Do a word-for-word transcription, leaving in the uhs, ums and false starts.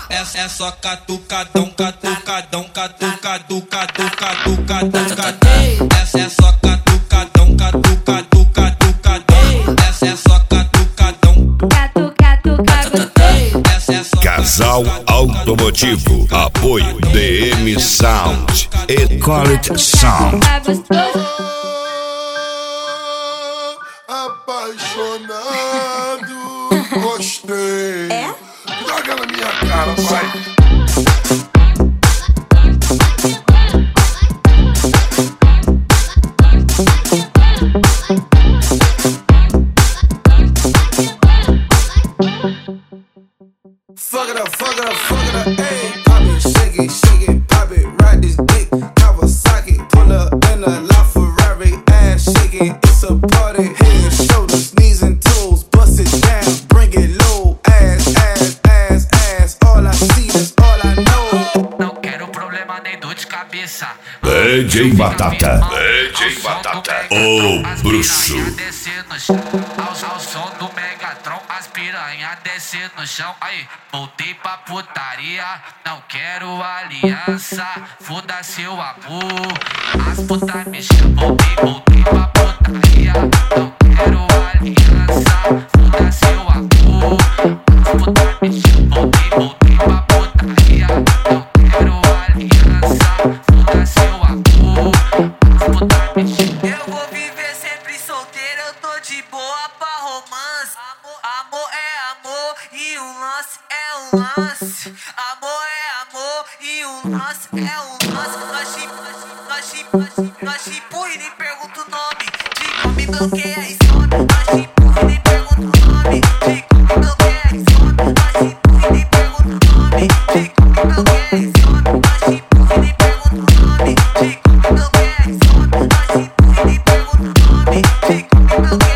É, é só catucadão, catucadão, catucadu, cadu, cadu, catucadão. Essa é só catucadão, catucadu, catucadão. Essa é só catucadão, Catu, catu, catu. essa é só Casal Automotivo, apoio D M Sound e Quality Sound. Tá gostoso? Apaixonado, gostei. É? Joga na minha cara, vai. Fuck it up, fuck it up, fuck it up, ayy. Pop it, shake it, shake it, pop it, ride this dick, Kawasaki. Pull up in a LaFerrari, ass shaking, it's a party. Head, shoulders, knees and toes, bust it down, bring it low. Ass, ass, ass, ass, all I see is all I know. Não quero problema nem dor de cabeça. D J Batata, D J Batata, o bruxo. Ao, ao som do Megatron, as piranha descendo no chão. Aí, voltei pra putaria, não quero aliança. Foda-se o amor, as putas me chamam. Voltei, voltei pra putaria, não quero aliança. Foda-se o amor, as putas me chamam. Voltei, voltei pra putaria, não quero aliança. Foda-se o amor, as putas me chamam. Eu vou viver sempre solteiro, eu tô de boa pra romance. Amor, amor é amor e um lance é um lance. Amor é amor e um lance é um lance. Nós chip, nós chip, nós chipo e nem pergunta o nome. De como me bloqueia e some. Nós chipo e nem pergunta o nome. De como me bloqueia e some. Nós chipo e nem pergunta o nome. De como me bloqueia e some. Nós chipo e nem pergunta o nome. De como me bloqueia e some. Nós chipo e nem pergunta o nome. De como me bloqueia.